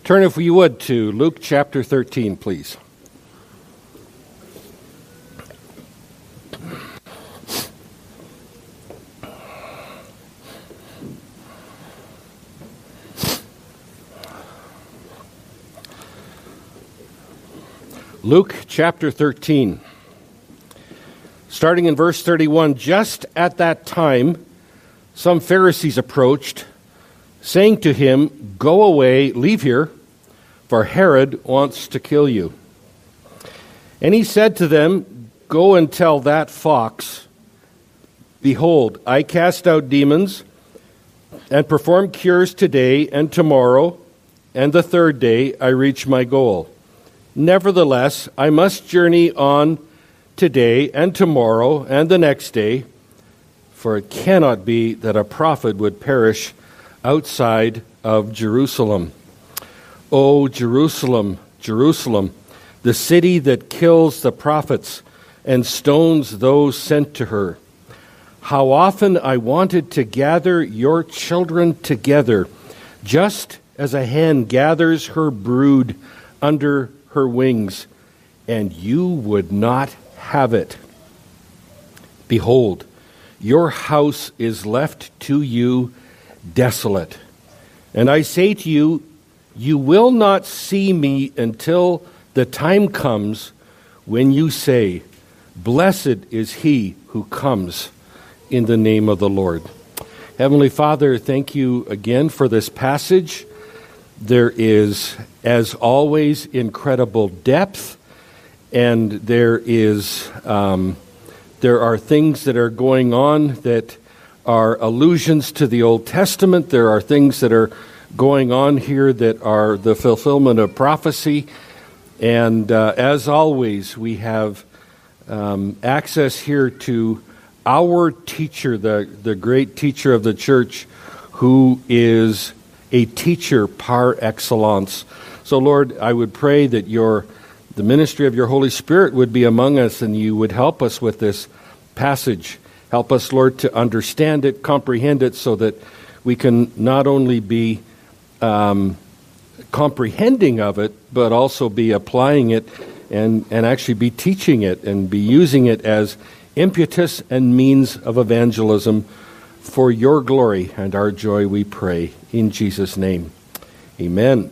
Turn, if you would, to Luke chapter 13, please. Luke chapter 13. Starting in verse 31, just at that time, some Pharisees approached, saying to him, "Go away, leave here, for Herod wants to kill you." And he said to them, "Go and tell that fox, behold, I cast out demons and perform cures today and tomorrow, and the third day I reach my goal. Nevertheless, I must journey on today and tomorrow and the next day, for it cannot be that a prophet would perish outside of Jerusalem. O Jerusalem, Jerusalem, the city that kills the prophets and stones those sent to her. How often I wanted to gather your children together, just as a hen gathers her brood under her wings, and you would not have it. Behold, your house is left to you desolate. And I say to you, you will not see me until the time comes when you say, blessed is he who comes in the name of the Lord." Heavenly Father, thank you again for this passage. There is, as always, incredible depth, and there are things that are going on that are allusions to the Old Testament. There are things that are going on here that are the fulfillment of prophecy. And as always, we have access here to our teacher, the great teacher of the church, who is a teacher par excellence. So, Lord, I would pray that the ministry of your Holy Spirit would be among us, and you would help us with this passage. Help us, Lord, to understand it, comprehend it, so that we can not only be comprehending of it, but also be applying it and actually be teaching it and be using it as impetus and means of evangelism for your glory and our joy, we pray. In Jesus' name, amen.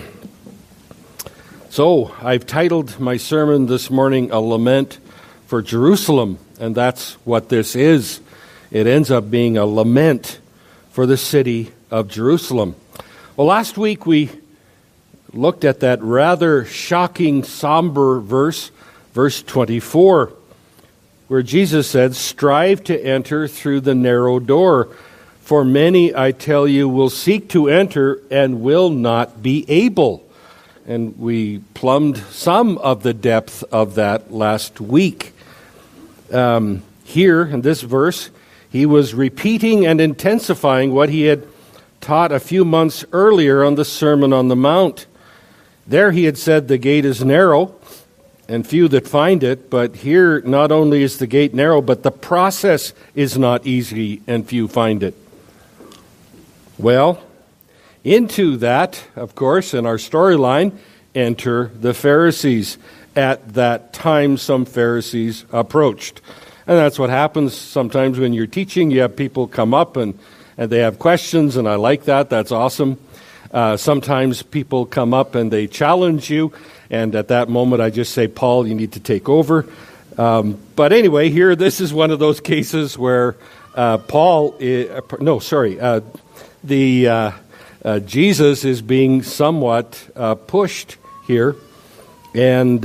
So, I've titled my sermon this morning, A Lament for Jerusalem, and that's what this is. It ends up being a lament for the city of Jerusalem. Well, last week we looked at that rather shocking, somber verse 24, where Jesus said, "Strive to enter through the narrow door, for many, I tell you, will seek to enter and will not be able." And we plumbed some of the depth of that last week. Here, in this verse, he was repeating and intensifying what he had taught a few months earlier on the Sermon on the Mount. There he had said the gate is narrow and few that find it, but here not only is the gate narrow, but the process is not easy and few find it. Well, into that, of course, in our storyline, enter the Pharisees. At that time, some Pharisees approached. And that's what happens sometimes when you're teaching. You have people come up and they have questions, and I like that. That's awesome. Sometimes people come up and they challenge you, and at that moment I just say, "Paul, you need to take over." But anyway, here, this is one of those cases where Jesus is being somewhat pushed here, and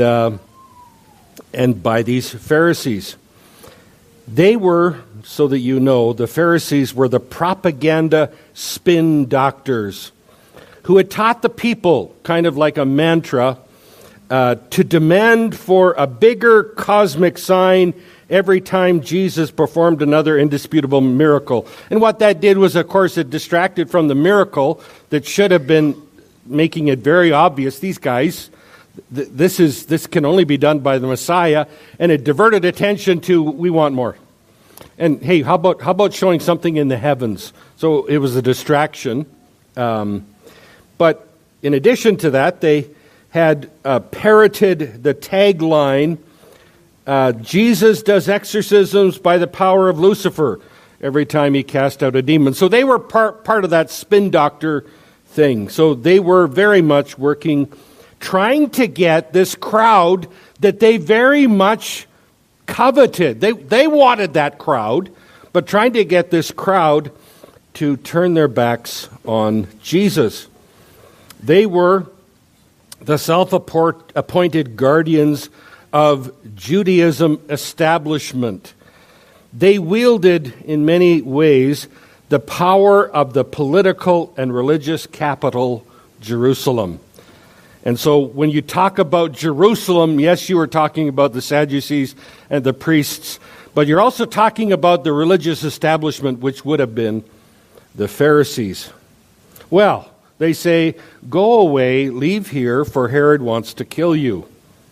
by these Pharisees. They were, so that you know, the Pharisees were the propaganda spin doctors who had taught the people, kind of like a mantra, to demand for a bigger cosmic sign every time Jesus performed another indisputable miracle. And what that did was, of course, it distracted from the miracle that should have been making it very obvious, these guys, this can only be done by the Messiah, and it diverted attention to, we want more. And hey, how about showing something in the heavens? So it was a distraction. But in addition to that, they had parroted the tagline, Jesus does exorcisms by the power of Lucifer, every time he cast out a demon. So they were part of that spin doctor thing. So they were very much working, trying to get this crowd that they very much coveted. They wanted that crowd, but trying to get this crowd to turn their backs on Jesus. They were the self-appointed guardians of Judaism establishment. They wielded, in many ways, the power of the political and religious capital, Jerusalem. And so when you talk about Jerusalem, yes, you are talking about the Sadducees and the priests, but you're also talking about the religious establishment, which would have been the Pharisees. Well, they say, go away, leave here, for Herod wants to kill you.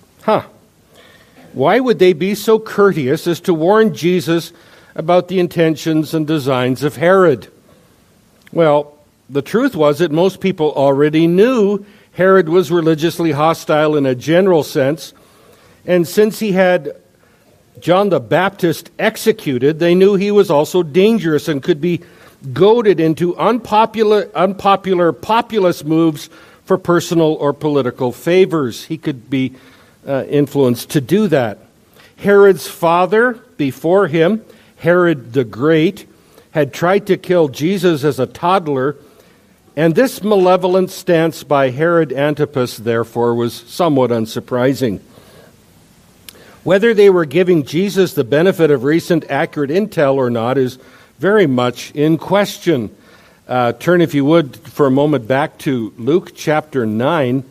Why would they be so courteous as to warn Jesus about the intentions and designs of Herod? Well, the truth was that most people already knew Herod was religiously hostile in a general sense, and since he had John the Baptist executed, they knew he was also dangerous and could be goaded into unpopular populist moves for personal or political favors. He could be influenced to do that. Herod's father, before him, Herod the Great, had tried to kill Jesus as a toddler, and this malevolent stance by Herod Antipas, therefore, was somewhat unsurprising. Whether they were giving Jesus the benefit of recent accurate intel or not is very much in question. Turn, if you would, for a moment back to Luke chapter 9.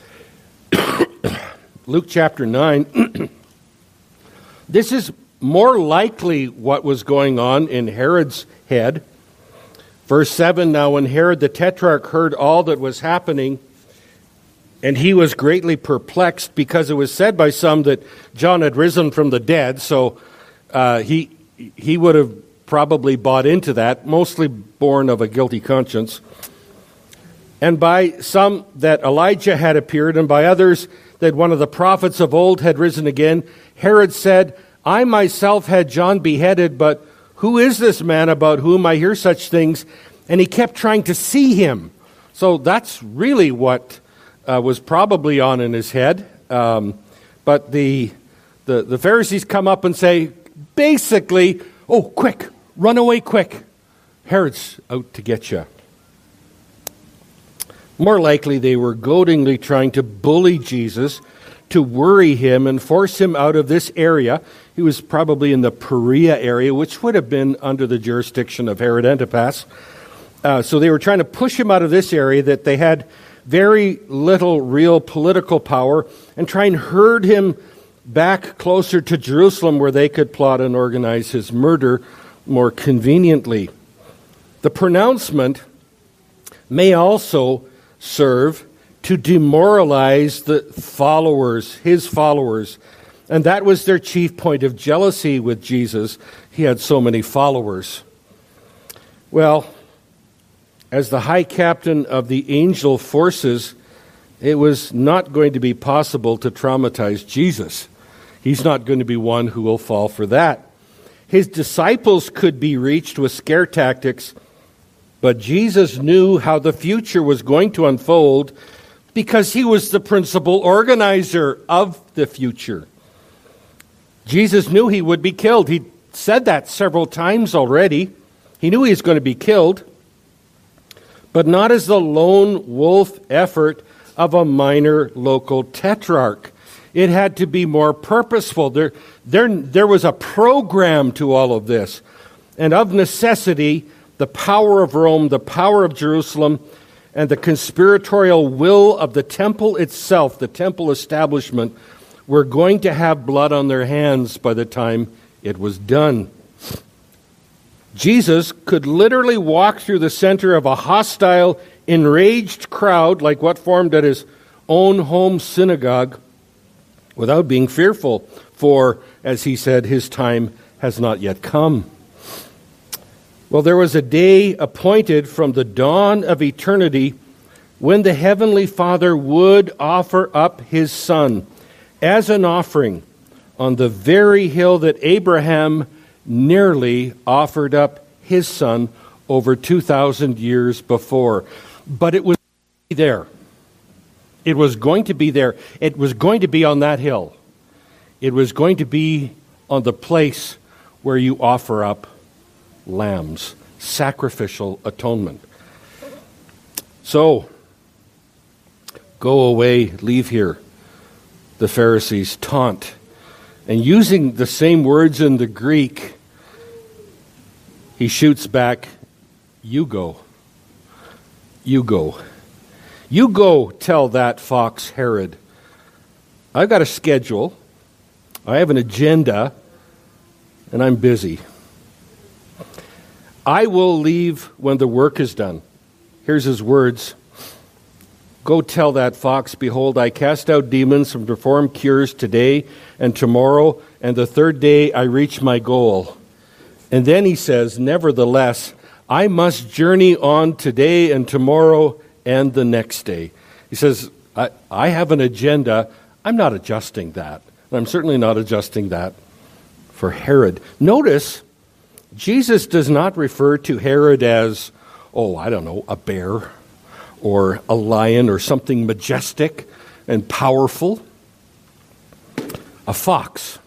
Luke chapter 9. This is more likely what was going on in Herod's head. Verse 7, now when Herod the Tetrarch heard all that was happening, and he was greatly perplexed, because it was said by some that John had risen from the dead, so he would have probably bought into that, mostly born of a guilty conscience. And by some that Elijah had appeared, and by others that one of the prophets of old had risen again, Herod said, I myself had John beheaded, but who is this man about whom I hear such things? And he kept trying to see him. So that's really what was probably on in his head. But the Pharisees come up and say, basically, oh, quick, run away quick. Herod's out to get you. More likely, they were goadingly trying to bully Jesus, to worry him and force him out of this area. He was probably in the Perea area, which would have been under the jurisdiction of Herod Antipas. So they were trying to push him out of this area that they had very little real political power, and try and herd him back closer to Jerusalem where they could plot and organize his murder more conveniently. The pronouncement may also serve to demoralize the followers, his followers. And that was their chief point of jealousy with Jesus. He had so many followers. Well, as the high captain of the angel forces, it was not going to be possible to traumatize Jesus. He's not going to be one who will fall for that. His disciples could be reached with scare tactics, but Jesus knew how the future was going to unfold because he was the principal organizer of the future. Jesus knew he would be killed. He said that several times already. He knew he was going to be killed, but not as the lone wolf effort of a minor local tetrarch. It had to be more purposeful. There was a program to all of this. And of necessity, the power of Rome, the power of Jerusalem, and the conspiratorial will of the temple itself, the temple establishment, were going to have blood on their hands by the time it was done. Jesus could literally walk through the center of a hostile, enraged crowd like what formed at his own home synagogue without being fearful, for, as he said, his time has not yet come. Well, there was a day appointed from the dawn of eternity when the Heavenly Father would offer up his Son as an offering on the very hill that Abraham nearly offered up his son over 2,000 years before. But it was there. It was going to be there. It was going to be on that hill. It was going to be on the place where you offer up lambs, sacrificial atonement. So, go away, leave here, the Pharisees taunt. And using the same words in the Greek, he shoots back, you go. You go. You go tell that fox Herod, I've got a schedule, I have an agenda, and I'm busy. I will leave when the work is done. Here's his words. Go tell that fox, behold, I cast out demons and perform cures today and tomorrow, and the third day I reach my goal. And then he says, nevertheless, I must journey on today and tomorrow and the next day. He says, I have an agenda. I'm not adjusting that. I'm certainly not adjusting that for Herod. Notice, Jesus does not refer to Herod as, a bear or a lion or something majestic and powerful. A fox.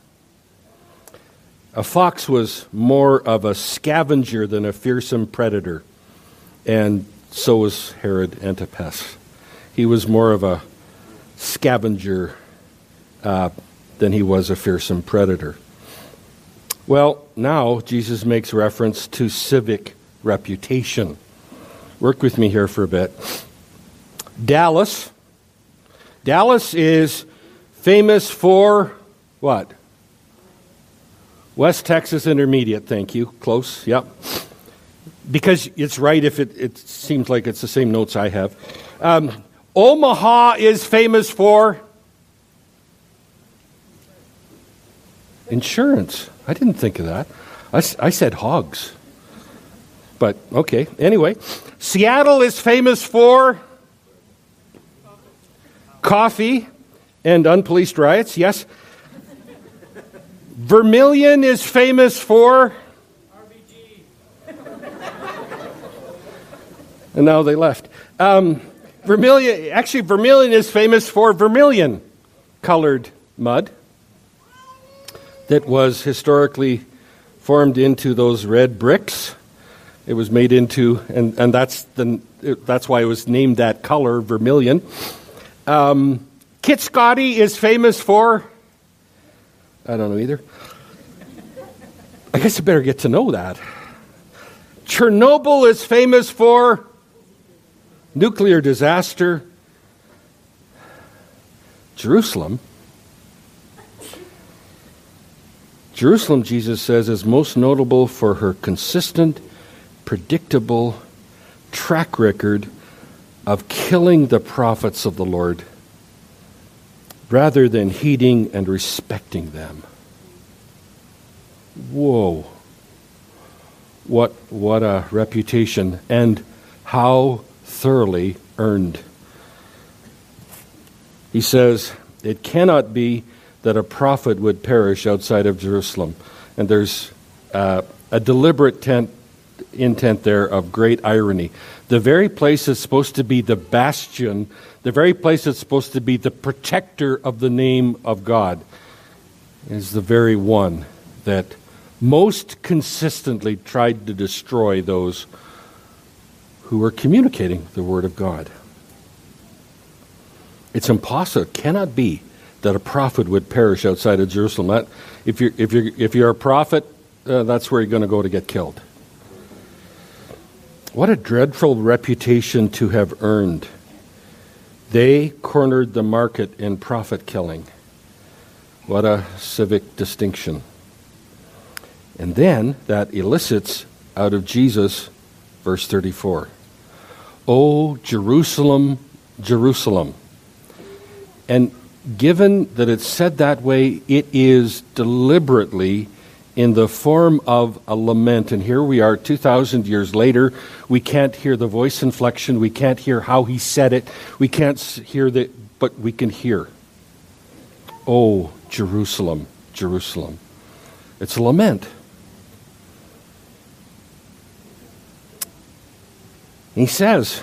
A fox was more of a scavenger than a fearsome predator. And so was Herod Antipas. He was more of a scavenger than he was a fearsome predator. Well, now Jesus makes reference to civic reputation. Work with me here for a bit. Dallas. Dallas is famous for what? West Texas Intermediate, thank you. Close, yep. Because it's right if it seems like it's the same notes I have. Omaha is famous for insurance. I didn't think of that. I said hogs. But, okay, anyway. Seattle is famous for coffee and unpoliced riots, yes. Vermilion is famous for RBG. And now they left. Vermilion is famous for vermilion-colored mud that was historically formed into those red bricks. It was made into, and that's why it was named that color, vermilion. Kit Scotty is famous for, I don't know either. I guess I better get to know that. Chernobyl is famous for nuclear disaster. Jerusalem, Jesus says, is most notable for her consistent, predictable track record of killing the prophets of the Lord rather than heeding and respecting them. Whoa. What a reputation, and how thoroughly earned. He says, it cannot be that a prophet would perish outside of Jerusalem. And there's a deliberate intent there of great irony. The very place that's supposed to be the bastion, the very place that's supposed to be the protector of the name of God, is the very one that most consistently tried to destroy those who were communicating the Word of God. It's impossible. It cannot be that a prophet would perish outside of Jerusalem. If you're a prophet, that's where you're going to go to get killed. What a dreadful reputation to have earned. They cornered the market in prophet killing. What a civic distinction. And then that elicits out of Jesus, verse 34. "O Jerusalem, Jerusalem." And given that it's said that way, it is deliberately in the form of a lament. And here we are 2,000 years later. We can't hear the voice inflection. We can't hear how he said it. We can't hear but we can hear. Oh, Jerusalem, Jerusalem. It's a lament. He says,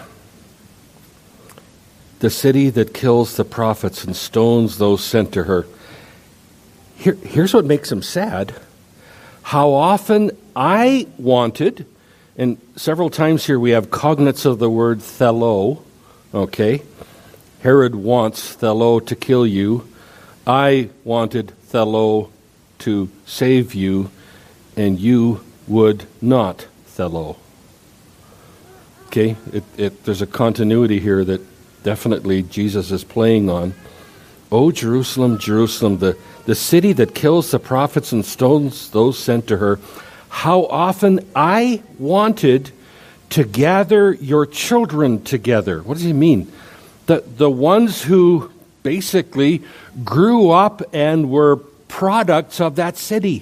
the city that kills the prophets and stones those sent to her. Here's what makes him sad. How often I wanted, and several times here we have cognates of the word thelo, okay? Herod wants thelo to kill you. I wanted thelo to save you, and you would not thelo. Okay, there's a continuity here that definitely Jesus is playing on. Oh, Jerusalem, Jerusalem, the city that kills the prophets and stones those sent to her. How often I wanted to gather your children together. What does he mean? The ones who basically grew up and were products of that city.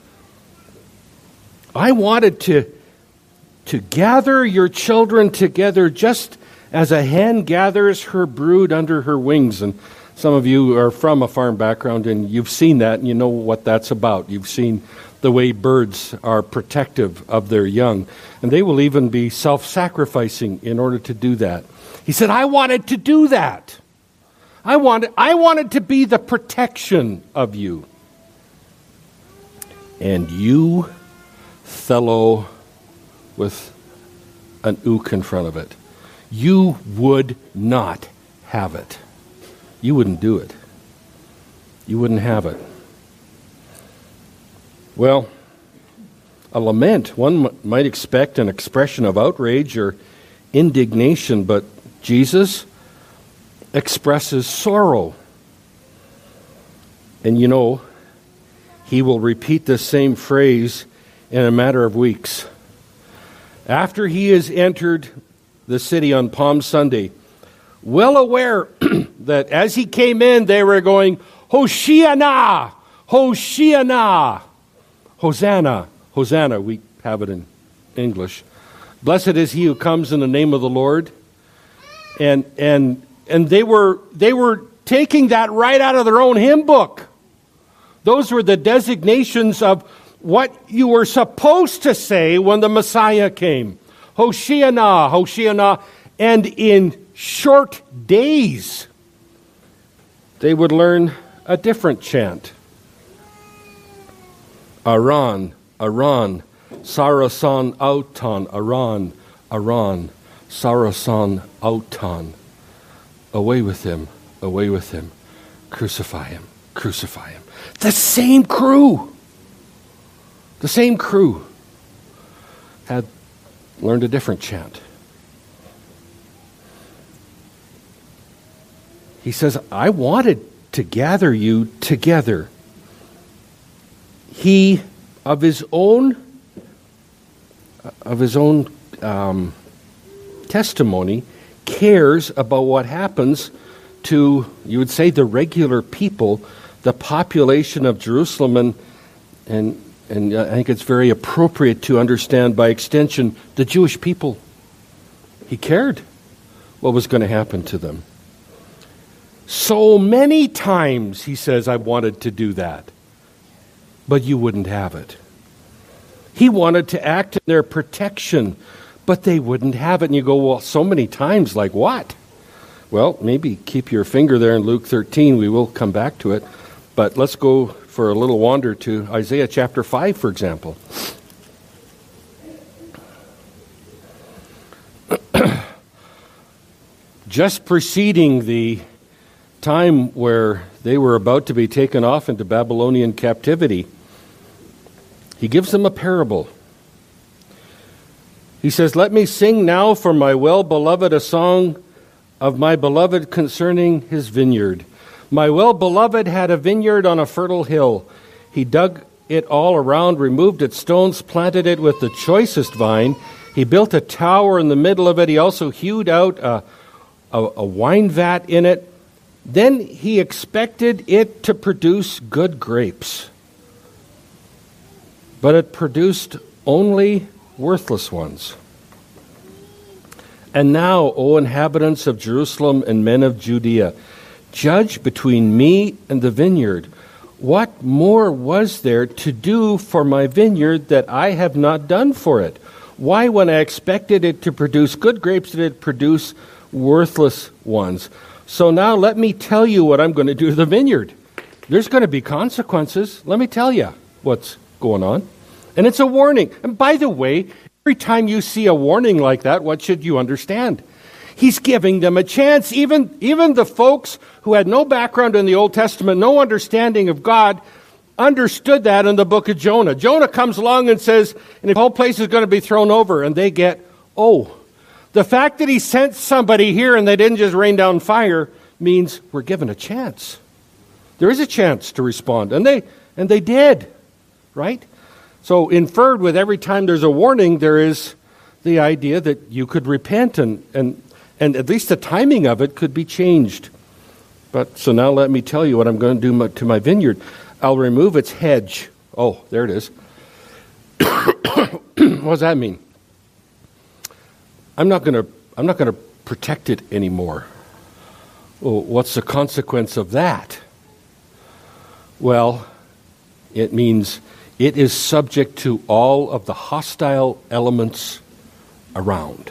I wanted to gather your children together just as a hen gathers her brood under her wings. And some of you are from a farm background and you've seen that and you know what that's about. You've seen the way birds are protective of their young. And they will even be self-sacrificing in order to do that. He said, I wanted to do that. I wanted to be the protection of you. And you, fellow, with an ook in front of it. You would not have it. You wouldn't do it. You wouldn't have it. Well, a lament, one might expect an expression of outrage or indignation, but Jesus expresses sorrow. And you know, he will repeat this same phrase in a matter of weeks. After he has entered the city on Palm Sunday, well aware that as he came in, they were going, Hoshiana, Hoshiana, Hosanna, Hosanna. We have it in English. Blessed is he who comes in the name of the Lord. And they were taking that right out of their own hymn book. Those were the designations of what you were supposed to say when the Messiah came. Hoshiana, Hoshiana. And in short days, they would learn a different chant. Aran, Aran, Sarasan Autan, Aran, Aran, Sarasan Autan. Away with him, crucify him, crucify him. The same crew had learned a different chant. He says, I wanted to gather you together. He, of his own testimony, cares about what happens to, you would say, the regular people, the population of Jerusalem, and I think it's very appropriate to understand by extension the Jewish people. He cared what was going to happen to them. So many times, he says, I wanted to do that, but you wouldn't have it. He wanted to act in their protection, but they wouldn't have it. And you go, well, so many times, like what? Well, maybe keep your finger there in Luke 13. We will come back to it. But let's go for a little wander to Isaiah chapter 5, for example. Just preceding the time where they were about to be taken off into Babylonian captivity, he gives them a parable. He says, let me sing now for my well-beloved a song of my beloved concerning his vineyard. My well-beloved had a vineyard on a fertile hill. He dug it all around, removed its stones, planted it with the choicest vine. He built a tower in the middle of it. He also hewed out a wine vat in it. Then he expected it to produce good grapes. but it produced only worthless ones. And now, O inhabitants of Jerusalem and men of Judea, judge between me and the vineyard. What more was there to do for my vineyard that I have not done for it? Why, when I expected it to produce good grapes, did it produce worthless ones? So now let me tell you what I'm going to do to the vineyard. There's going to be consequences. Let me tell you what's going on. And it's a warning. And by the way, every time you see a warning like that, what should you understand? He's giving them a chance. Even the folks who had no background in the Old Testament, no understanding of God, understood that in the book of Jonah. Jonah comes along and says, and the whole place is going to be thrown over. And they get, oh, the fact that he sent somebody here and they didn't just rain down fire means we're given a chance. There is a chance to respond. And they did, right? So inferred with every time there's a warning, there is the idea that you could repent and at least the timing of it could be changed. But so now let me tell you what I'm going to do to my vineyard. I'll remove its hedge. Oh, there it is. What does that mean? I'm not going to protect it anymore. Well, what's the consequence of that? Well, it means it is subject to all of the hostile elements around.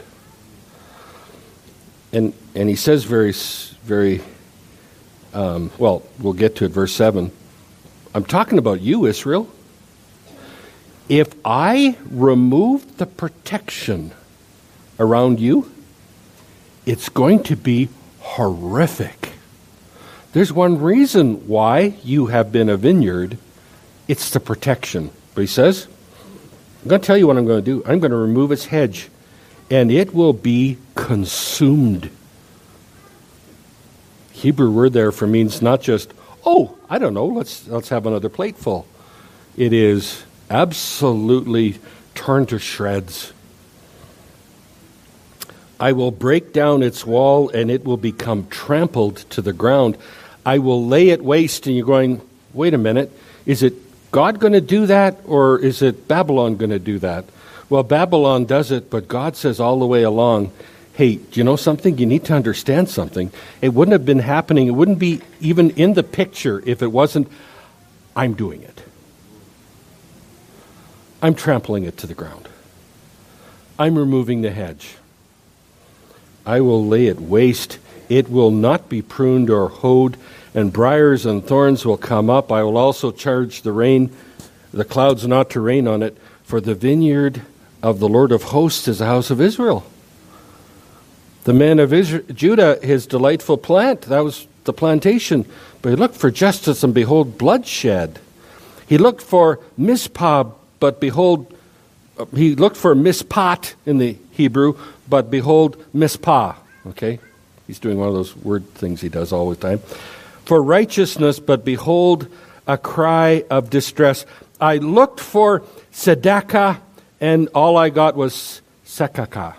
And he says very well, we'll get to it, verse 7. I'm talking about you, Israel. If I remove the protection around you, it's going to be horrific. There's one reason why you have been a vineyard. It's the protection. But he says, I'm going to tell you what I'm going to do. I'm going to remove its hedge, and it will be consumed. Hebrew word there for means not just, oh, I don't know, let's have another plateful. It is absolutely turned to shreds. I will break down its wall, and it will become trampled to the ground. I will lay it waste. And you're going, wait a minute, is it God going to do that, or is it Babylon going to do that? Well, Babylon does it, but God says all the way along, hey, do you know something? You need to understand something. It wouldn't have been happening. It wouldn't be even in the picture if it wasn't, I'm doing it. I'm trampling it to the ground. I'm removing the hedge. I will lay it waste. It will not be pruned or hoed, and briars and thorns will come up. I will also charge the clouds not to rain on it, for the vineyard of the Lord of hosts is the house of Israel. The man of Judah, his delightful plant, that was the plantation. But he looked for justice, and behold, bloodshed. He looked for Mizpah, but behold, he looked for Mishpat in the Hebrew, but behold, Mizpah. Okay? He's doing one of those word things he does all the time. For righteousness, but behold, a cry of distress. I looked for tzedakah, and all I got was sekakah.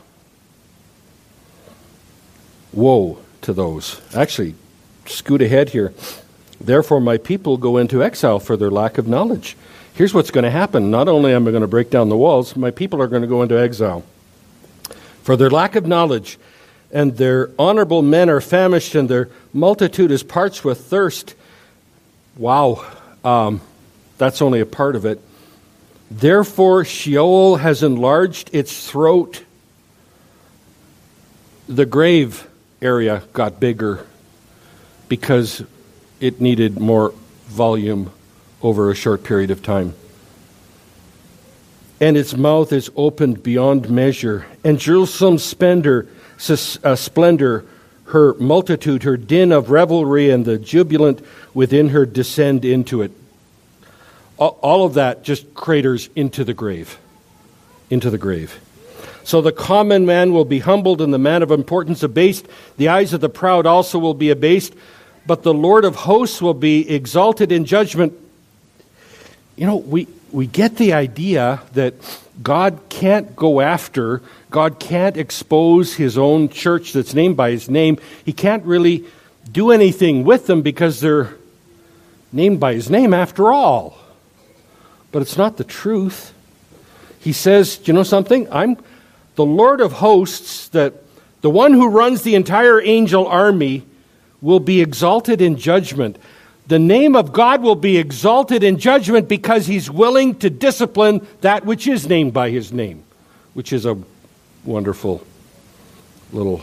Woe to those. Actually, scoot ahead here. Therefore, my people go into exile for their lack of knowledge. Here's what's going to happen. Not only am I going to break down the walls, my people are going to go into exile for their lack of knowledge. And their honorable men are famished, and their multitude is parched with thirst. Wow, that's only a part of it. Therefore, Sheol has enlarged its throat. The grave area got bigger because it needed more volume over a short period of time. And its mouth is opened beyond measure. And Jerusalem's splendor, her multitude, her din of revelry, and the jubilant within her descend into it. All of that just craters into the grave. Into the grave. So the common man will be humbled, and the man of importance abased. The eyes of the proud also will be abased, but the Lord of hosts will be exalted in judgment. You know, we get the idea that God can't go after, God can't expose his own church that's named by his name. He can't really do anything with them because they're named by his name after all. but it's not the truth. He says, do you know something? I'm the Lord of hosts, that the one who runs the entire angel army will be exalted in judgment. The name of God will be exalted in judgment because he's willing to discipline that which is named by his name, which is a wonderful little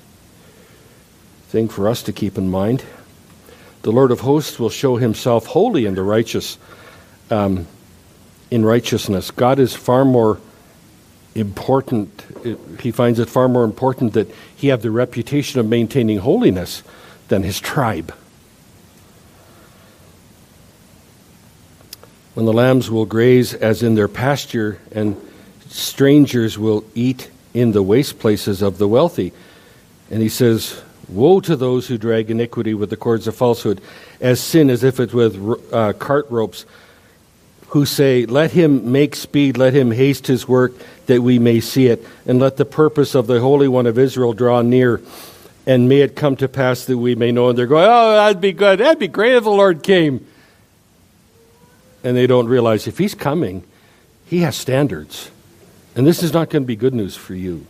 thing for us to keep in mind. The Lord of hosts will show himself holy and righteous, in righteousness. God is far more important. He finds it far more important that he have the reputation of maintaining holiness than his tribe. When the lambs will graze as in their pasture, and strangers will eat in the waste places of the wealthy. And he says, woe to those who drag iniquity with the cords of falsehood, as sin as if it with cart ropes, who say, let him make speed, let him haste his work, that we may see it, and let the purpose of the Holy One of Israel draw near, and may it come to pass that we may know. And they're going, oh, that'd be good, that'd be great if the Lord came. And they don't realize if he's coming, he has standards. And this is not going to be good news for you.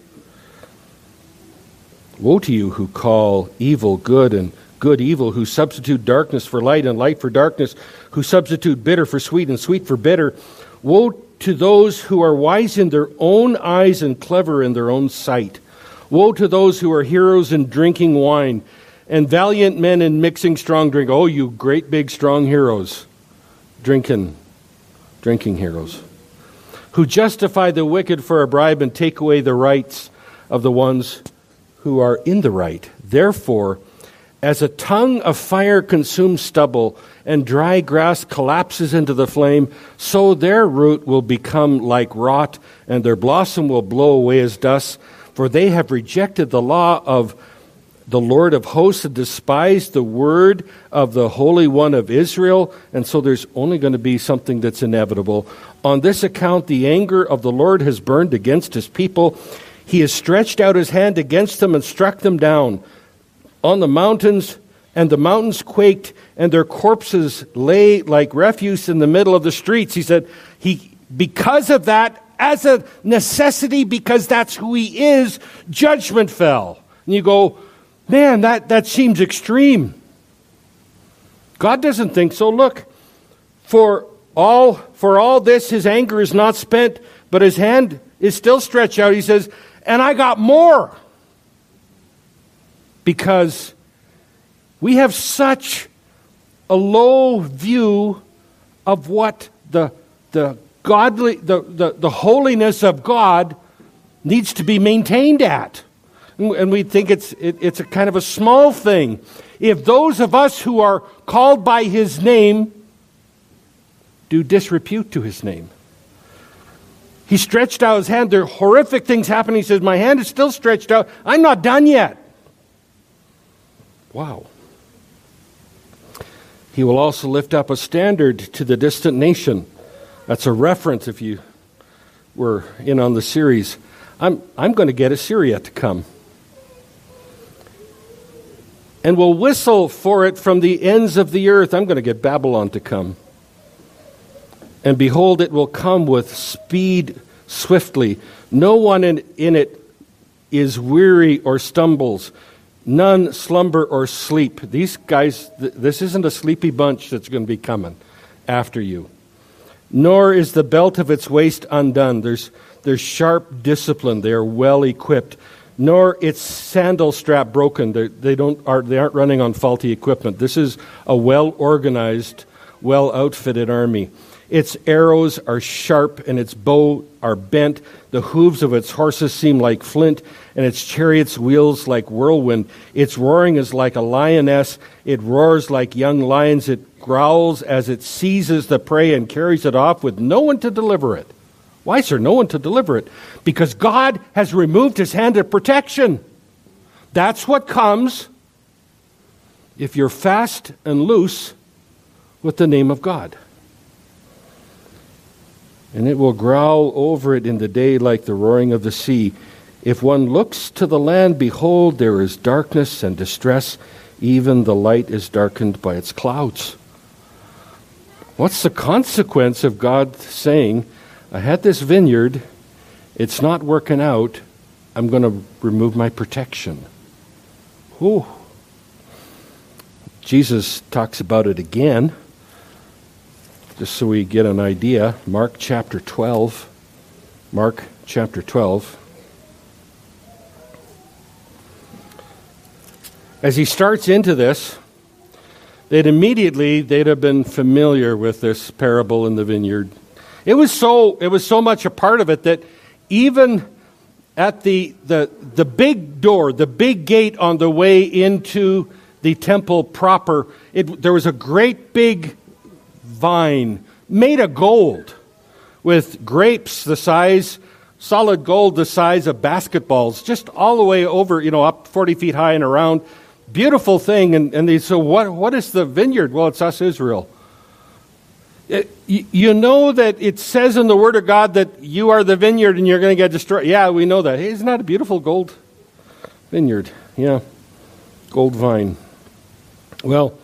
Woe to you who call evil good and good evil, who substitute darkness for light and light for darkness, who substitute bitter for sweet and sweet for bitter. Woe to those who are wise in their own eyes and clever in their own sight. Woe to those who are heroes in drinking wine and valiant men in mixing strong drink. Oh, you great big strong heroes, drinking heroes, who justify the wicked for a bribe and take away the rights of the ones who are in the right. Therefore, as a tongue of fire consumes stubble and dry grass collapses into the flame, so their root will become like rot and their blossom will blow away as dust. For they have rejected the law of the Lord of hosts and despised the word of the Holy One of Israel. And so there's only going to be something that's inevitable. On this account, the anger of the Lord has burned against his people. He has stretched out his hand against them and struck them down on the mountains, and the mountains quaked, and their corpses lay like refuse in the middle of the streets. He said, because of that, as a necessity, because that's who he is, judgment fell. And you go, man, that seems extreme. God doesn't think so. Look, for all this, his anger is not spent, but his hand is still stretched out. He says, and I got more. Because we have such a low view of what the godly, the holiness of God needs to be maintained at. And we think it's a kind of a small thing. If those of us who are called by his name do disrepute to his name. He stretched out his hand. There are horrific things happening. He says, my hand is still stretched out. I'm not done yet. Wow. He will also lift up a standard to the distant nation. That's a reference if you were in on the series. I'm going to get Assyria to come. And we'll whistle for it from the ends of the earth. I'm going to get Babylon to come. And behold, it will come with speed swiftly. No one in it is weary or stumbles. None slumber or sleep. These guys, this isn't a sleepy bunch that's going to be coming after you. Nor is the belt of its waist undone. There's sharp discipline. They are well equipped. Nor its sandal strap broken. They aren't running on faulty equipment. This is a well organized, well outfitted army. Its arrows are sharp and its bow are bent. The hooves of its horses seem like flint, and its chariots' wheels like whirlwind. Its roaring is like a lioness. It roars like young lions. It growls as it seizes the prey and carries it off with no one to deliver it. Why is there no one to deliver it? Because God has removed his hand of protection. That's what comes if you're fast and loose with the name of God. And it will growl over it in the day like the roaring of the sea. If one looks to the land, behold, there is darkness and distress. Even the light is darkened by its clouds. What's the consequence of God saying, I had this vineyard, it's not working out, I'm going to remove my protection? Whew. Jesus talks about it again, just so we get an idea. Mark chapter 12. Mark chapter 12. As he starts into this, they'd have been familiar with this parable in the vineyard. It was so much a part of it that even at the big door, the big gate on the way into the temple proper, there was a great big vine made of gold with grapes solid gold the size of basketballs, just all the way over, up 40 feet high and around. Beautiful thing. And they said, what is the vineyard? Well, it's us, Israel. You know that it says in the Word of God that you are the vineyard and you're going to get destroyed. Yeah, we know that. Hey, isn't that a beautiful gold vineyard? Yeah, gold vine. Well,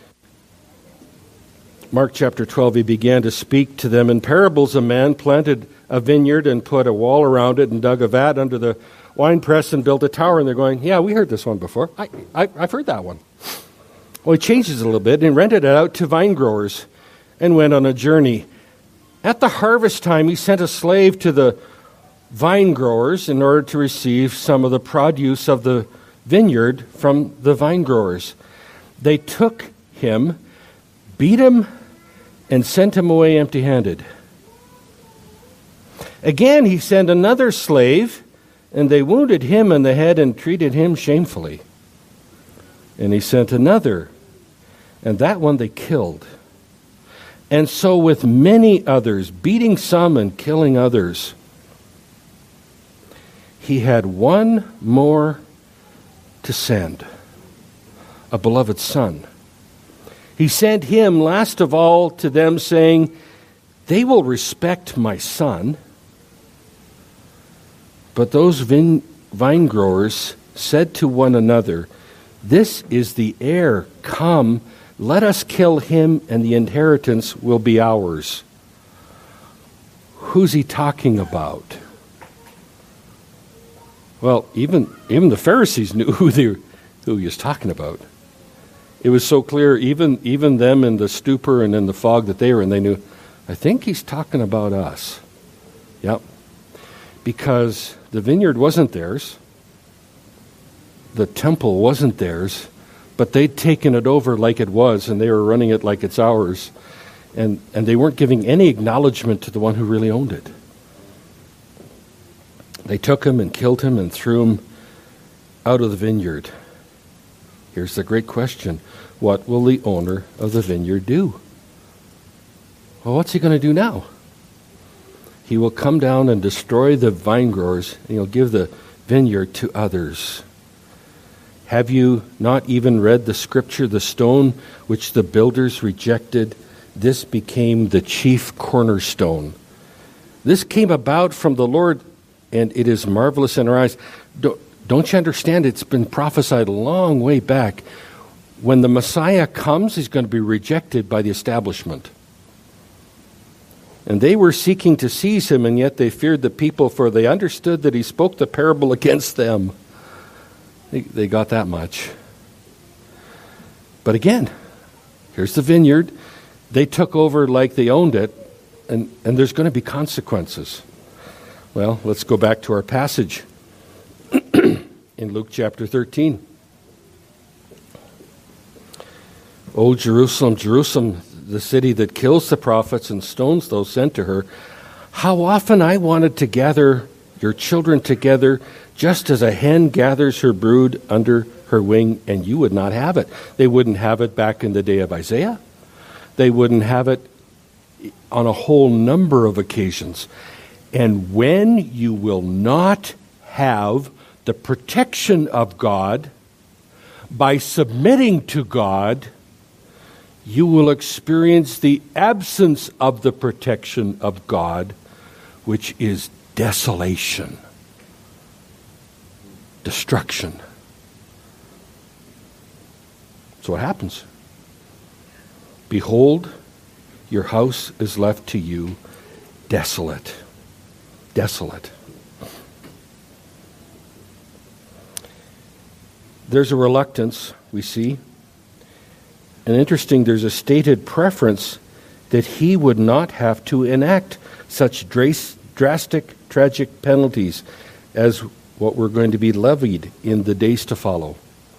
Mark chapter 12, he began to speak to them in parables. A man planted a vineyard and put a wall around it and dug a vat under the winepress and built a tower. And they're going, yeah, we heard this one before. I've heard that one. Well, he changes it a little bit and rented it out to vine growers and went on a journey. At the harvest time, he sent a slave to the vine growers in order to receive some of the produce of the vineyard from the vine growers. They took him, beat him, and sent him away empty-handed. Again, he sent another slave, and they wounded him in the head and treated him shamefully. And he sent another, and that one they killed. And so with many others, beating some and killing others. He had one more to send, a beloved son. He sent him last of all to them, saying, they will respect my son. But those vine growers said to one another, this is the heir. Come, let us kill him, and the inheritance will be ours. Who's he talking about? Well, even the Pharisees knew who he was talking about. It was so clear, even them in the stupor and in the fog that they were in, they knew, I think he's talking about us. Yep. Because the vineyard wasn't theirs. The temple wasn't theirs. But they'd taken it over like it was, and they were running it like it's ours. And they weren't giving any acknowledgement to the one who really owned it. They took him and killed him and threw him out of the vineyard. Here's the great question. What will the owner of the vineyard do? Well, what's he going to do now? He will come down and destroy the vine growers, and he'll give the vineyard to others. Have you not even read the scripture, the stone which the builders rejected, this became the chief cornerstone. This came about from the Lord, and it is marvelous in our eyes. Don't you understand? It's been prophesied a long way back. When the Messiah comes, he's going to be rejected by the establishment. And they were seeking to seize him, and yet they feared the people, for they understood that he spoke the parable against them. They got that much. But again, here's the vineyard. They took over like they owned it, and there's going to be consequences. Well, let's go back to our passage in Luke chapter 13. O Jerusalem, Jerusalem, the city that kills the prophets and stones those sent to her, how often I wanted to gather your children together, just as a hen gathers her brood under her wing, and you would not have it. They wouldn't have it back in the day of Isaiah. They wouldn't have it on a whole number of occasions. And when you will not have the protection of God by submitting to God, you will experience the absence of the protection of God, which is desolation, destruction. So what happens? Behold, your house is left to you desolate. Desolate. There's a reluctance, we see. And interesting, there's a stated preference that he would not have to enact such drastic, tragic penalties as what were going to be levied in the days to follow,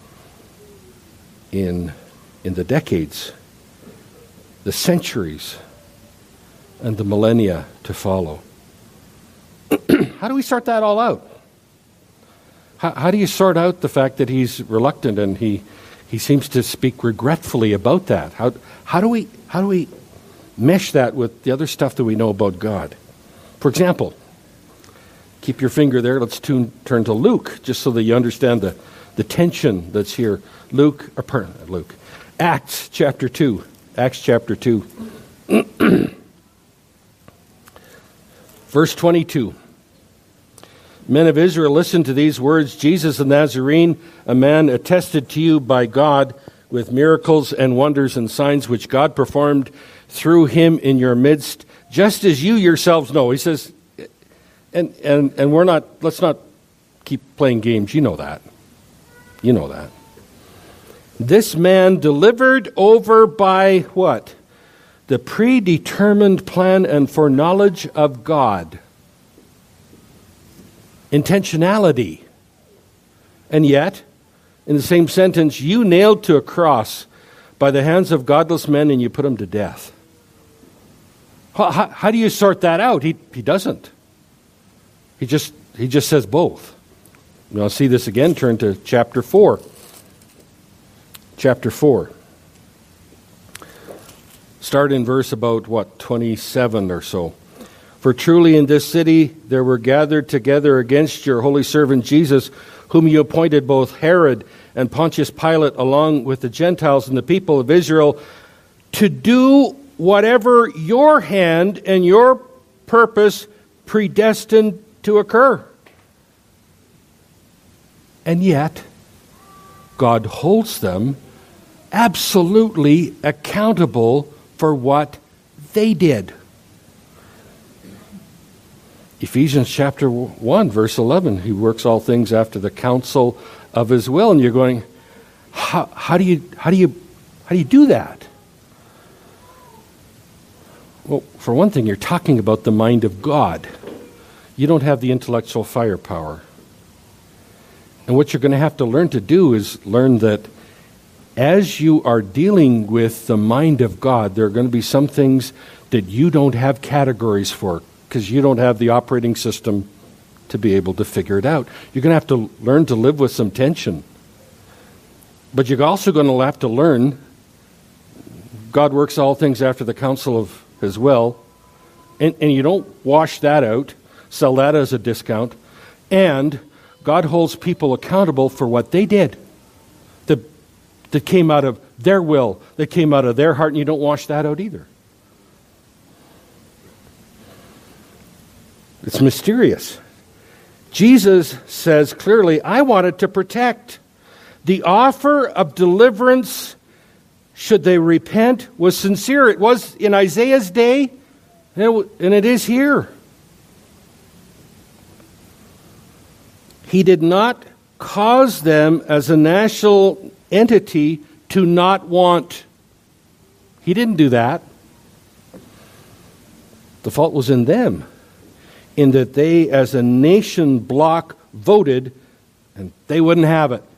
in the decades, the centuries, and the millennia to follow. How do we sort that all out? How do you sort out the fact that he's reluctant and he seems to speak regretfully about that? How do we mesh that with the other stuff that we know about God? For example, keep your finger there. Let's turn to Luke, just so that you understand the tension that's here. Acts chapter 2. Acts chapter 2. Verse 22. Men of Israel, listen to these words. Jesus the Nazarene, a man attested to you by God with miracles and wonders and signs which God performed through him in your midst, just as you yourselves know. He says, and let's not keep playing games. You know that. You know that. This man delivered over by what? The predetermined plan and foreknowledge of God. Intentionality. And yet, in the same sentence, you nailed to a cross by the hands of godless men and you put him to death. How do you sort that out? He doesn't. He just says both. Now see this again. Turn to chapter 4. Chapter 4. Start in verse about, 27 or so. For truly in this city there were gathered together against your holy servant Jesus, whom you appointed both Herod and Pontius Pilate, along with the Gentiles and the people of Israel, to do whatever your hand and your purpose predestined to occur. And yet, God holds them absolutely accountable for what they did. Ephesians chapter 1, verse 11, he works all things after the counsel of his will. And you're going, how do you do that? Well, for one thing, you're talking about the mind of God. You don't have the intellectual firepower. And what you're going to have to learn to do is learn that as you are dealing with the mind of God, there are going to be some things that you don't have categories for because you don't have the operating system to be able to figure it out. You're going to have to learn to live with some tension. But you're also going to have to learn God works all things after the counsel of his will, and you don't wash that out, sell that as a discount, and God holds people accountable for what they did that came out of their will, that came out of their heart, and you don't wash that out either. It's mysterious. Jesus says clearly, I wanted to protect. The offer of deliverance, should they repent, was sincere. It was in Isaiah's day, and it is here. He did not cause them as a national entity to not want. He didn't do that. The fault was in them, in that they as a nation bloc voted and they wouldn't have it.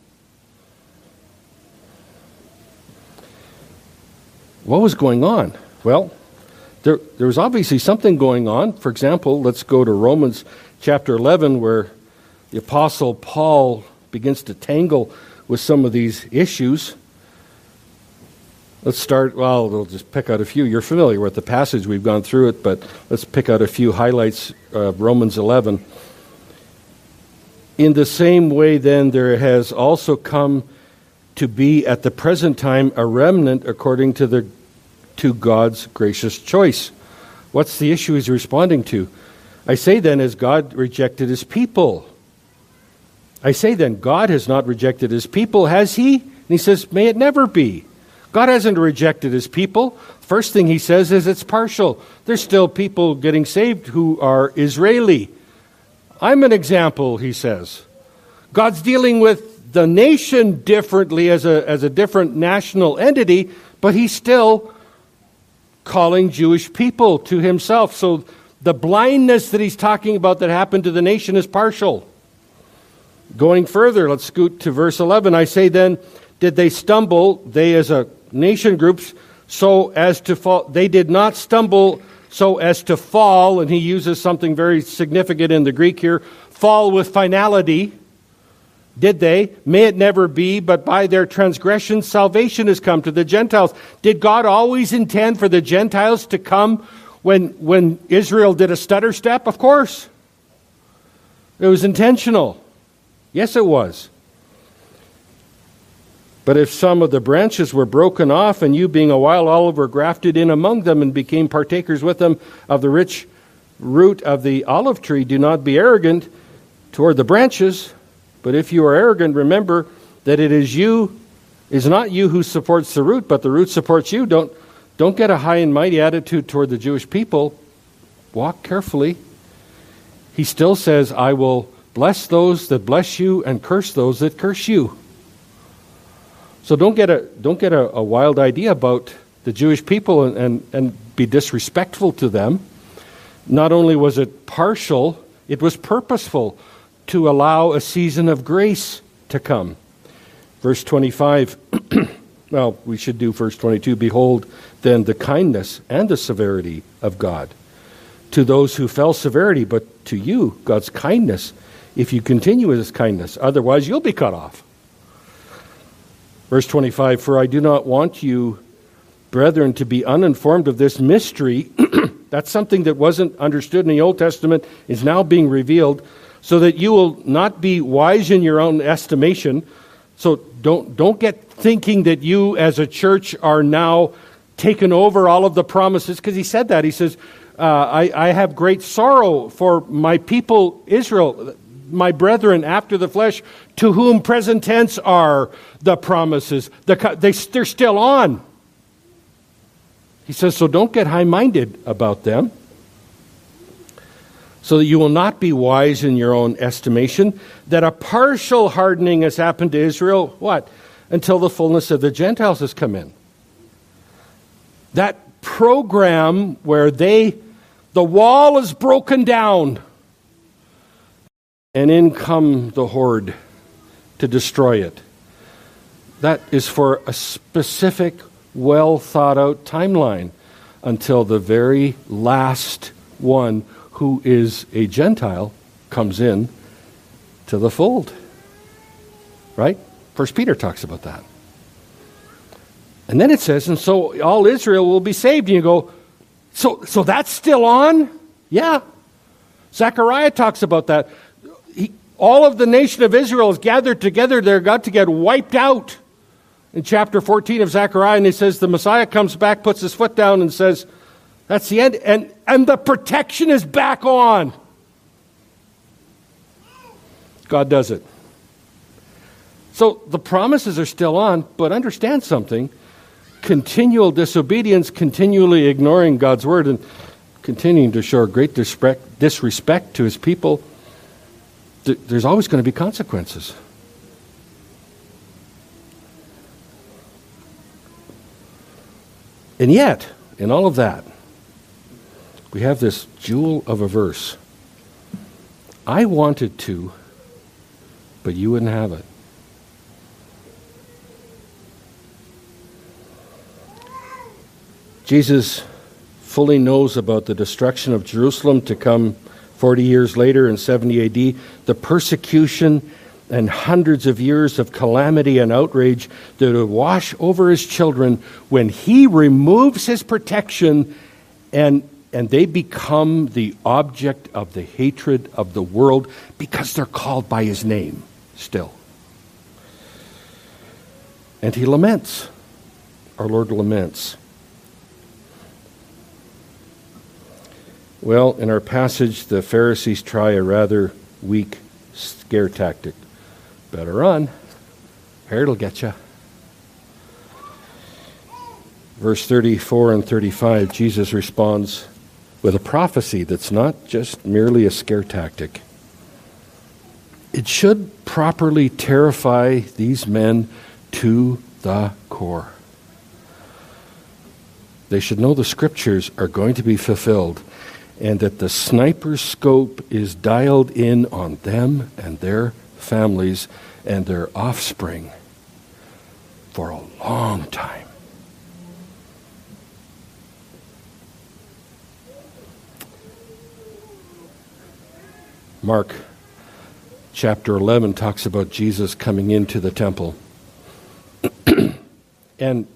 What was going on? Well, there was obviously something going on. For example, let's go to Romans chapter 11, where the Apostle Paul begins to tangle with some of these issues. Let's start, we'll just pick out a few. You're familiar with the passage, we've gone through it, but let's pick out a few highlights of Romans 11. In the same way, then, there has also come to be at the present time a remnant according to God's gracious choice. What's the issue he's responding to? I say then, has God rejected his people? I say then, God has not rejected his people, has he? And he says, may it never be. God hasn't rejected his people. First thing he says is it's partial. There's still people getting saved who are Israeli. I'm an example, he says. God's dealing with the nation differently as a different national entity, but he's still calling Jewish people to himself. So the blindness that he's talking about that happened to the nation is partial. Going further, let's scoot to verse 11. I say then, did they stumble, they as a nation groups, so as to fall? They did not stumble so as to fall, and he uses something very significant in the Greek here, fall with finality. Did they? May it never be, but by their transgression salvation has come to the Gentiles. Did God always intend for the Gentiles to come when Israel did a stutter step? Of course. It was intentional. Yes, it was. But if some of the branches were broken off, and you being a wild olive were grafted in among them and became partakers with them of the rich root of the olive tree, do not be arrogant toward the branches. But if you are arrogant, remember that it is not you who supports the root, but the root supports you. Don't get a high and mighty attitude toward the Jewish people. Walk carefully. He still says, I will bless those that bless you and curse those that curse you. So don't get a wild idea about the Jewish people and be disrespectful to them. Not only was it partial, it was purposeful to allow a season of grace to come. Verse 25, well, we should do verse 22. Behold, then the kindness and the severity of God. To those who fell severity, but to you, God's kindness, if you continue with his kindness. Otherwise, you'll be cut off. Verse 25, for I do not want you, brethren, to be uninformed of this mystery. That's something that wasn't understood in the Old Testament, is now being revealed, so that you will not be wise in your own estimation. So don't get thinking that you as a church are now taken over all of the promises, because he said that. He says, I have great sorrow for my people Israel, my brethren after the flesh, to whom present tense are the promises. They're still on. He says, so don't get high-minded about them, so that you will not be wise in your own estimation, that a partial hardening has happened to Israel, what? Until the fullness of the Gentiles has come in. That program where the wall is broken down, and in come the horde to destroy it. That is for a specific, well-thought-out timeline until the very last one who is a Gentile comes in to the fold. Right? First Peter talks about that. And then it says, and so all Israel will be saved. And you go, so that's still on? Yeah. Zechariah talks about that. All of the nation of Israel is gathered together. They're about to get wiped out. In chapter 14 of Zechariah, and he says the Messiah comes back, puts his foot down, and says, that's the end. And the protection is back on. God does it. So the promises are still on, but understand something. Continual disobedience, continually ignoring God's word, and continuing to show great disrespect to his people, there's always going to be consequences. And yet, in all of that, we have this jewel of a verse. I wanted to, but you wouldn't have it. Jesus fully knows about the destruction of Jerusalem to come 40 years later in 70 AD, the persecution and hundreds of years of calamity and outrage that would wash over his children when he removes his protection and they become the object of the hatred of the world because they're called by his name still. And he laments. Our Lord laments. Well, in our passage, the Pharisees try a rather weak scare tactic. Better run. Herod will get you. Verse 34 and 35, Jesus responds with a prophecy that's not just merely a scare tactic. It should properly terrify these men to the core. They should know the scriptures are going to be fulfilled and that the sniper scope is dialed in on them and their families and their offspring for a long time. Mark chapter 11 talks about Jesus coming into the temple. and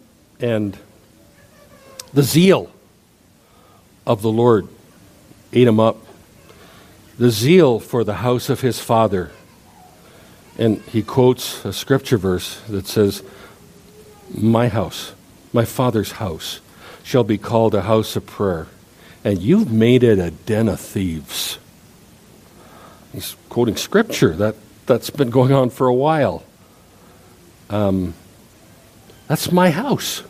the zeal of the Lord ate him up. The zeal for the house of his Father. And he quotes a scripture verse that says, "My house, my Father's house, shall be called a house of prayer, and you've made it a den of thieves." He's quoting scripture that's been going on for a while. That's my house.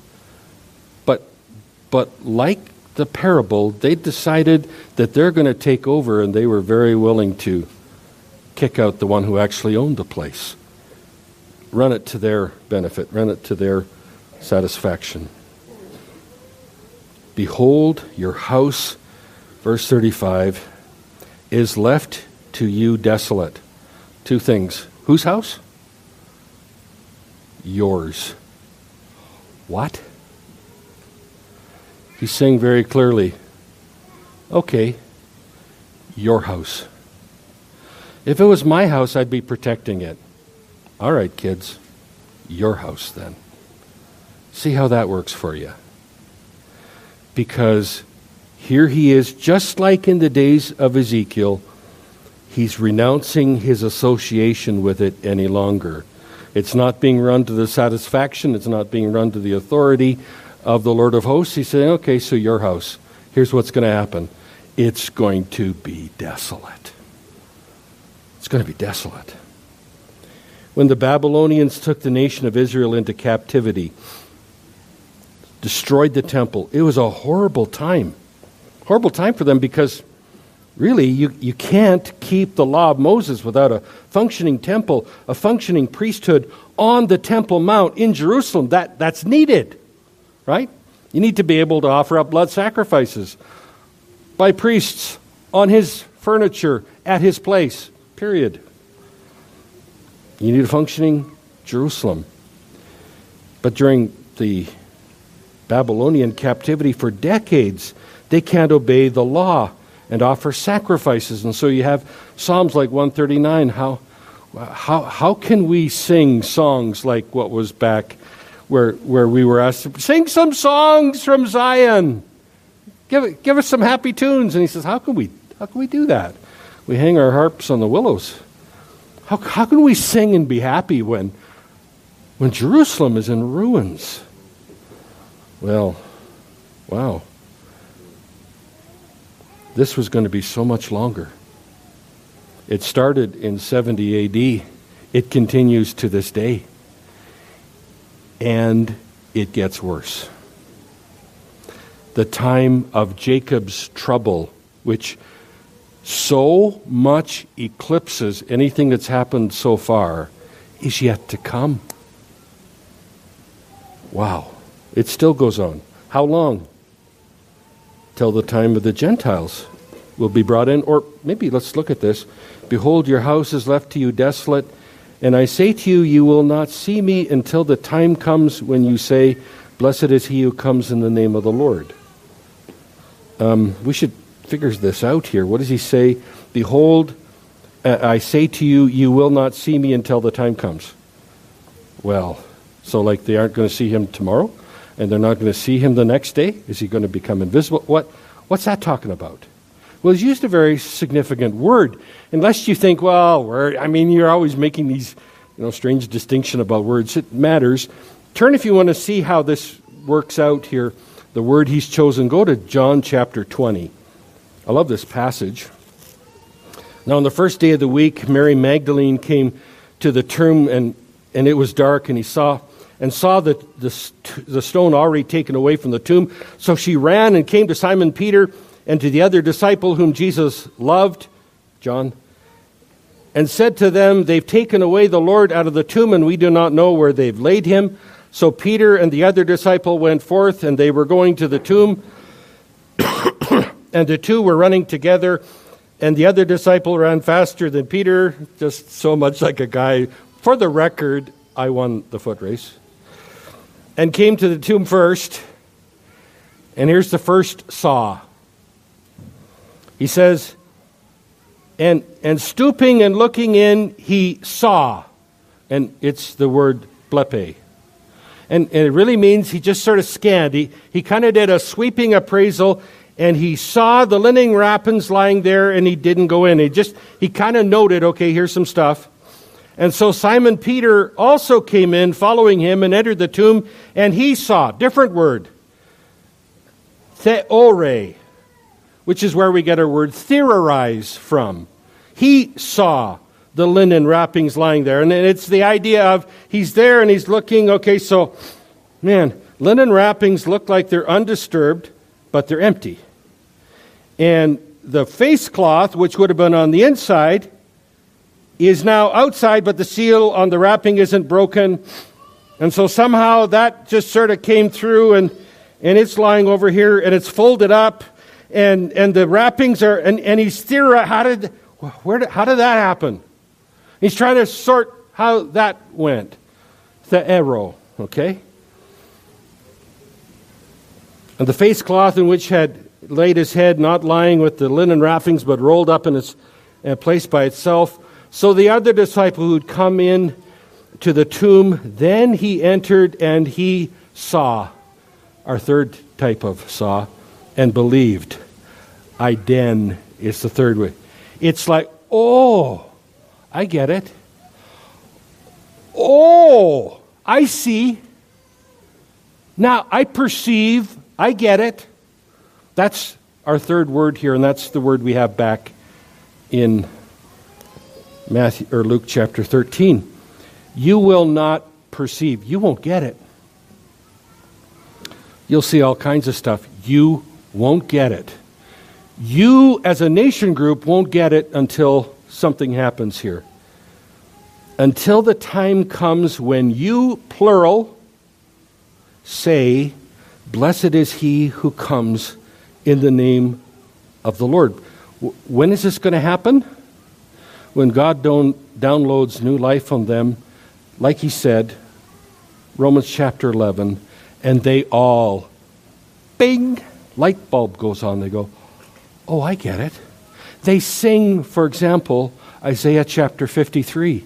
But like the parable, they decided that they're going to take over, and they were very willing to kick out the one who actually owned the place. Run it to their benefit, run it to their satisfaction. "Behold, your house," verse 35, "is left to you desolate." Two things. Whose house? Yours. What? He's saying very clearly, okay, your house. If it was my house, I'd be protecting it. All right, kids, your house then. See how that works for you. Because here he is, just like in the days of Ezekiel, he's renouncing his association with it any longer. It's not being run to the satisfaction, it's not being run to the authority of the Lord of hosts. He's saying, okay, so your house, here's what's going to happen. It's going to be desolate. It's going to be desolate. When the Babylonians took the nation of Israel into captivity, destroyed the temple, it was a horrible time. Horrible time for them because really you can't keep the law of Moses without a functioning temple, a functioning priesthood on the Temple Mount in Jerusalem. That's needed. Right? You need to be able to offer up blood sacrifices by priests on his furniture at his place. Period. You need a functioning Jerusalem. But during the Babylonian captivity for decades, they can't obey the law and offer sacrifices. And so you have Psalms like 139. How can we sing songs like what was back where we were asked to sing some songs from Zion? Give us some happy tunes. And he says, how can we do that? We hang our harps on the willows. How can we sing and be happy when Jerusalem is in ruins? Well, wow. This was going to be so much longer. It started in 70 AD. It continues to this day. And it gets worse. The time of Jacob's trouble, which so much eclipses anything that's happened so far, is yet to come. Wow. It still goes on. How long? Till the time of the Gentiles will be brought in. Or maybe let's look at this. "Behold, your house is left to you desolate. And I say to you, you will not see me until the time comes when you say, Blessed is he who comes in the name of the Lord." We should figure this out here. What does he say? "Behold, I say to you, you will not see me until the time comes." Well, so like they aren't going to see him tomorrow, and they're not going to see him the next day? Is he going to become invisible? What's that talking about? Well, he's used a very significant word. Unless you think, you're always making these, strange distinction about words. It matters. Turn, if you want to see how this works out here, the word he's chosen. Go to John chapter 20. I love this passage. "Now on the first day of the week, Mary Magdalene came to the tomb, and it was dark, and and saw the stone already taken away from the tomb. So she ran and came to Simon Peter and to the other disciple whom Jesus loved, John, and said to them, "They've taken away the Lord out of the tomb, and we do not know where they've laid him." So Peter and the other disciple went forth, and they were going to the tomb, and the two were running together, and the other disciple ran faster than Peter, just so much like a guy. For the record, I won the foot race. And came to the tomb first, and here's the first saw. He says, and stooping and looking in, he saw. And it's the word blepe. And it really means he just sort of scanned. He kind of did a sweeping appraisal, and he saw the linen wrappings lying there, and he didn't go in. He kind of noted, okay, here's some stuff. And so Simon Peter also came in, following him, and entered the tomb, and he saw, different word, theore, which is where we get our word theorize from. He saw the linen wrappings lying there. And it's the idea of he's there and he's looking, okay, so, man, linen wrappings look like they're undisturbed, but they're empty. And the face cloth, which would have been on the inside, is now outside, but the seal on the wrapping isn't broken. And so somehow that just sort of came through, and it's lying over here, and it's folded up, and the wrappings are, and he's theorizing, how did that happen? He's trying to sort how that went. The arrow, okay? And the face cloth in which had laid his head, not lying with the linen wrappings, but rolled up in its place by itself. So the other disciple who'd come in to the tomb, then he entered and he saw, our third type of saw, and believed. Iden is the third way. It's like, oh, I get it. Oh, I see. Now I perceive, I get it. That's our third word here, and that's the word we have back in Matthew or Luke chapter 13. You will not perceive. You won't get it. You'll see all kinds of stuff. You won't get it. You as a nation group won't get it until something happens here. Until the time comes when you, plural, say, "Blessed is he who comes in the name of the Lord." When is this going to happen? When God downloads new life on them, like he said, Romans chapter 11, and they all, bing, light bulb goes on. They go, oh, I get it. They sing, for example, Isaiah chapter 53.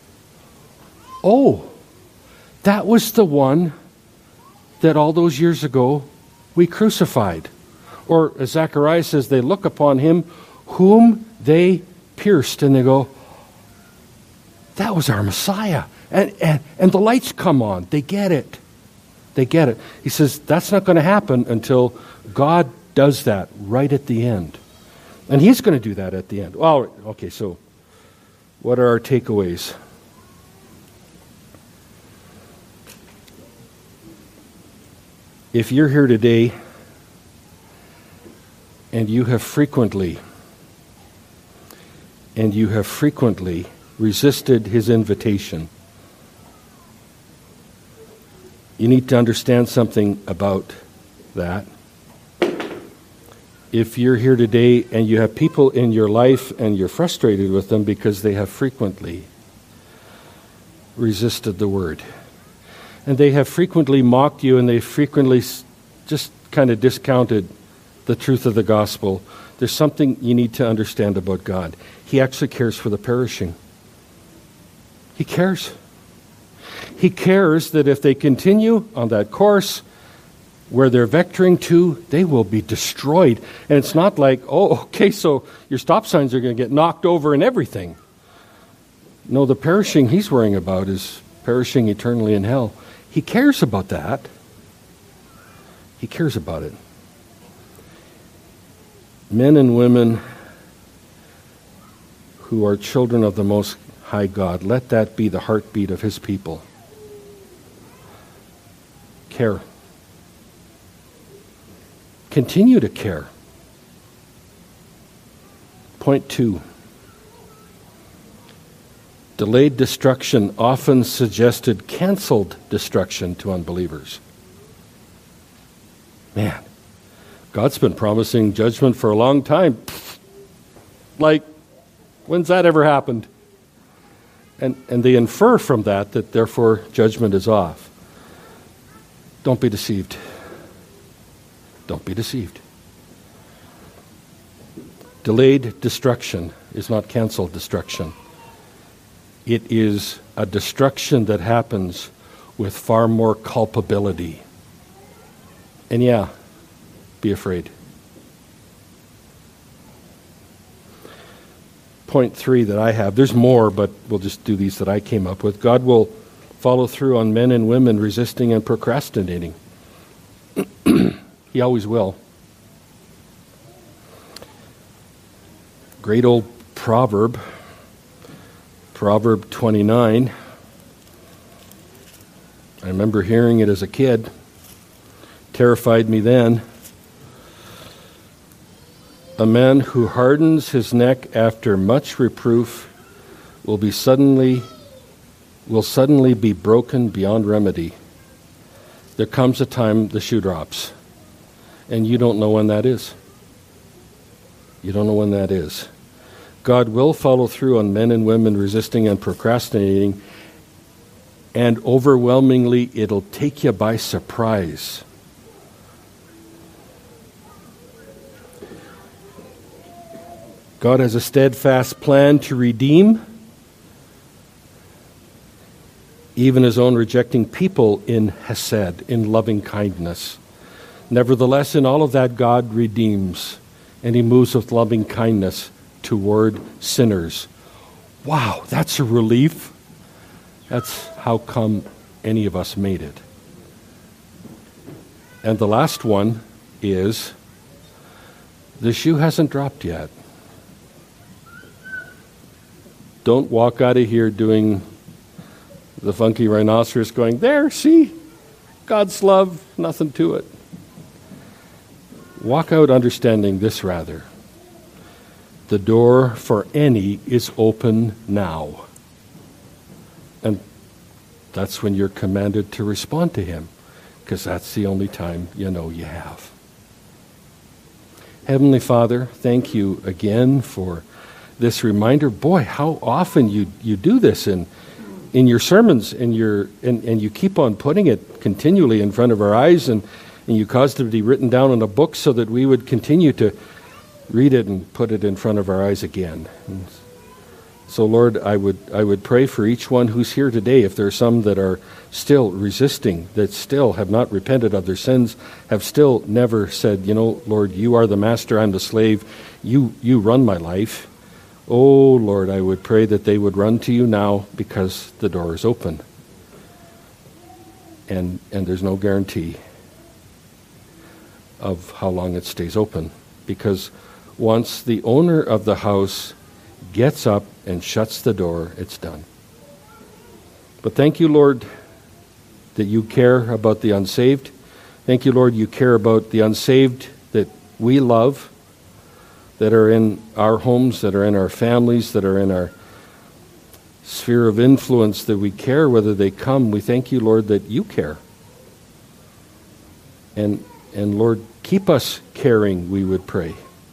Oh, that was the one that all those years ago we crucified. Or as Zechariah says, they look upon him whom they pierced, and they go, that was our Messiah. And the lights come on. They get it. They get it. He says that's not going to happen until God does that right at the end. And he's going to do that at the end. Well, okay, so what are our takeaways? If you're here today and you have frequently resisted his invitation, you need to understand something about that. If you're here today and you have people in your life and you're frustrated with them because they have frequently resisted the word, and they have frequently mocked you, and they frequently just kind of discounted the truth of the gospel, there's something you need to understand about God. He actually cares for the perishing. He cares. He cares that if they continue on that course where they're vectoring to, they will be destroyed. And it's not like, oh, okay, so your stop signs are going to get knocked over and everything. No, the perishing he's worrying about is perishing eternally in hell. He cares about that. He cares about it. Men and women who are children of the Most High God, let that be the heartbeat of his people. care. Continue to care. Point 2. Delayed destruction often suggested canceled destruction to unbelievers. Man, God's been promising judgment for a long time. Like, when's that ever happened? And they infer from that therefore judgment is off. Don't be deceived. Don't be deceived. Delayed destruction is not canceled destruction. It is a destruction that happens with far more culpability. And yeah, be afraid. Point 3 that I have, there's more, but we'll just do these that I came up with. God will follow through on men and women resisting and procrastinating. He always will. Great old proverb, Proverb 29. I remember hearing it as a kid. Terrified me then. A man who hardens his neck after much reproof will suddenly be broken beyond remedy. There comes a time the shoe drops, and you don't know when that is. You don't know when that is. God will follow through on men and women resisting and procrastinating, and overwhelmingly it'll take you by surprise. God has a steadfast plan to redeem even his own rejecting people in hesed, in loving kindness. Nevertheless, in all of that, God redeems, and he moves with loving kindness toward sinners. Wow, that's a relief. That's how come any of us made it. And the last one is, the shoe hasn't dropped yet. Don't walk out of here doing the funky rhinoceros going, there, see? God's love, nothing to it. Walk out understanding this rather. The door for any is open now. And that's when you're commanded to respond to him, because that's the only time you know you have. Heavenly Father, thank you again for this reminder. Boy, how often you do this in your sermons, and you keep on putting it continually in front of our eyes, and you caused it to be written down in a book so that we would continue to read it and put it in front of our eyes again. And so, Lord, I would pray for each one who's here today. If there are some that are still resisting, that still have not repented of their sins, have still never said, Lord, you are the master, I'm the slave, you run my life. Oh, Lord, I would pray that they would run to you now, because the door is open. And there's no guarantee of how long it stays open, because once the owner of the house gets up and shuts the door, it's done. But thank you, Lord, that you care about the unsaved. Thank you, Lord, you care about the unsaved that we love, that are in our homes, that are in our families, that are in our sphere of influence, that we care whether they come. We thank you, Lord, that you care. And Lord, keep us caring, we would pray.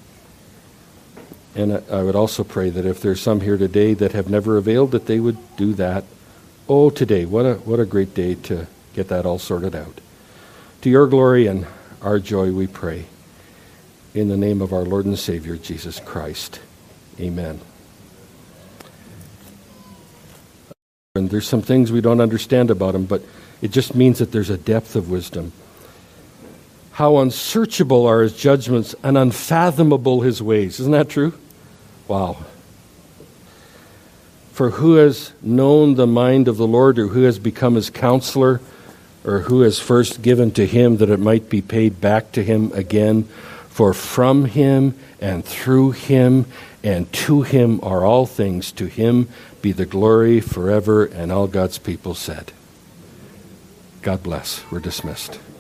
And I would also pray that if there's some here today that have never availed, that they would do that. Oh, today, what a great day to get that all sorted out. To your glory and our joy, we pray. In the name of our Lord and Savior, Jesus Christ. Amen. And there's some things we don't understand about him, but it just means that there's a depth of wisdom. How unsearchable are his judgments and unfathomable his ways. Isn't that true? Wow. For who has known the mind of the Lord, or who has become his counselor, or who has first given to him that it might be paid back to him again? For from him and through him and to him are all things. To him be the glory forever. And all God's people said, God bless. We're dismissed.